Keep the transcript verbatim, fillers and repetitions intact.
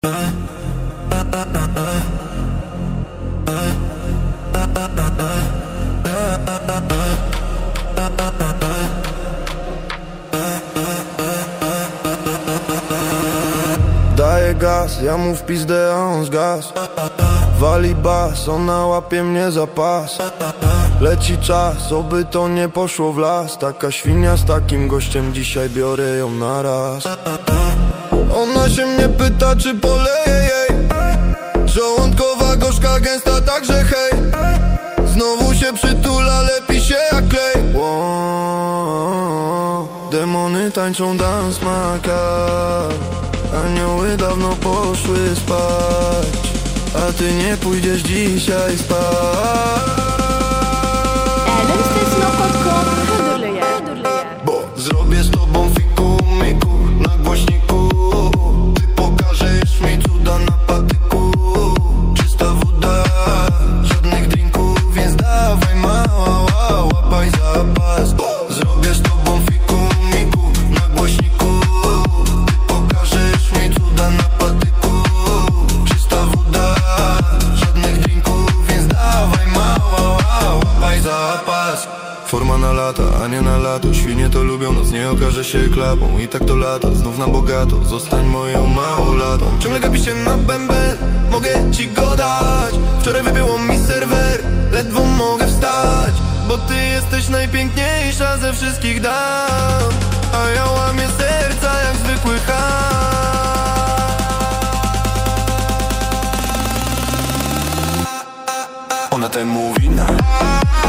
Daję gaz, ja mu w pizdę, a on zgas. Wali bas, ona łapie mnie za pas. Leci czas, oby to nie poszło w las. Taka świnia z takim gościem, dzisiaj biorę ją na raz. Ona się mnie pyta, czy poleję jej. Żołądkowa, gorzka, gęsta, także hej. Znowu się przytula, lepi się jak klej. Wow, demony tańczą dans makar. Anioły dawno poszły spać, a ty nie pójdziesz dzisiaj spać. Bo zrobię z tobą fiku, miku na głośniku. Ty pokażesz mi cuda na patyku. Czysta woda, żadnych drinków, więc dawaj mała, łapaj zapas. Bo zrobię z tobą fiku, miku na głośniku. Ty pokażesz mi cuda na patyku. Czysta woda, żadnych drinków, więc dawaj mała, łapaj zapas. Forma na lata, a nie na lato. Świnie to lubią, noc nie okaże się klapą. I tak to lata, znów na bogato. Zostań moją małolatą. Ciągle gapi się na bęben, mogę ci go dać. Wczoraj wybiło mi serwer, ledwo mogę wstać. Bo ty jesteś najpiękniejsza ze wszystkich dam. A ja łamię serca jak zwykły ham. Ona temu wina.